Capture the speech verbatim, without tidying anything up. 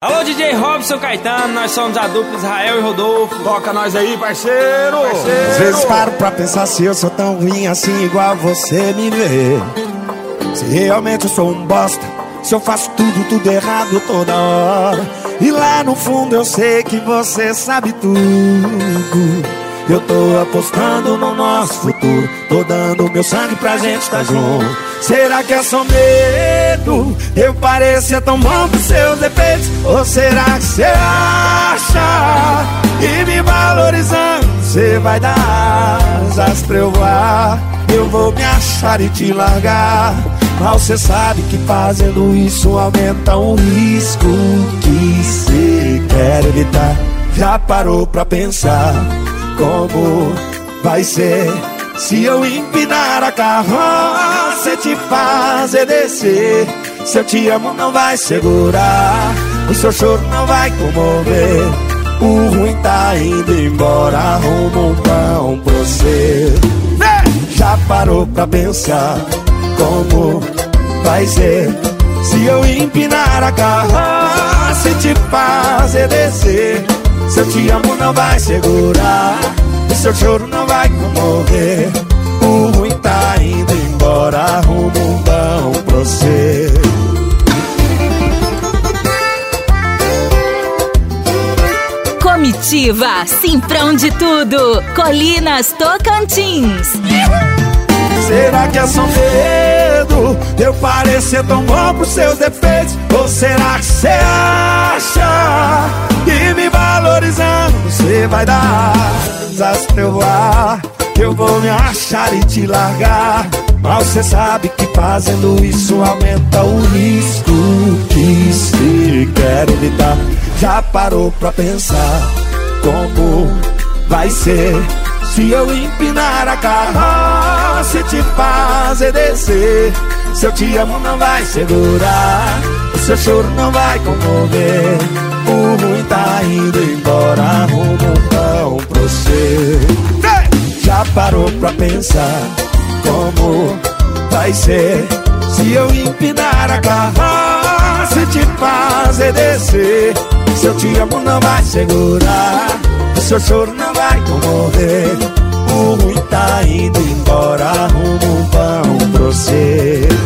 Alô, D J Robson Caetano, nós somos a dupla Israel e Rodolfo. Toca nós aí, parceiro, parceiro. Às vezes paro pra pensar se eu sou tão ruim assim igual você me vê. Se realmente eu sou um bosta, se eu faço tudo, tudo errado toda hora. E lá no fundo eu sei que você sabe tudo. Eu tô apostando no nosso futuro, tô dando meu sangue pra gente estar junto. Será que é só medo? Eu parecer tão bom pros seus defeitos? Ou será que você acha que me valorizando você vai dar asas pra eu voar? Eu vou me achar e te largar, mas você sabe que fazendo isso aumenta o risco que você quer evitar. Já parou pra pensar como vai ser se eu empinar a carroça e te fazer descer? Se eu te amo não vai segurar, o seu choro não vai comover. O ruim tá indo embora, arruma um pão pra você. Já parou pra pensar como vai ser se eu empinar a carroça e te fazer descer? Se eu te amo não vai segurar, o seu choro não vai comover. O ruim tá indo embora, arruma um pão pra você. Comitiva Simprão de Tudo, Colinas Tocantins. Será que é só medo eu parecer tão bom pros seus defeitos? Ou será que você acha que me valorizando você vai dar asas pra eu voar? Eu vou me achar e te largar, mas você sabe que fazendo isso aumenta o risco que se quer evitar. Já parou pra pensar como vai ser se eu empinar a carroça e te fazer descer? Se eu te amo não vai segurar, o seu choro não vai comover. O ruim tá indo embora, arruma um pão pra você. Já parou pra pensar como vai ser se eu empinar a carroça e te fazer descer? Se eu te amo não vai segurar, o seu choro não vai comover. O ruim tá indo embora, arruma um pão pra você.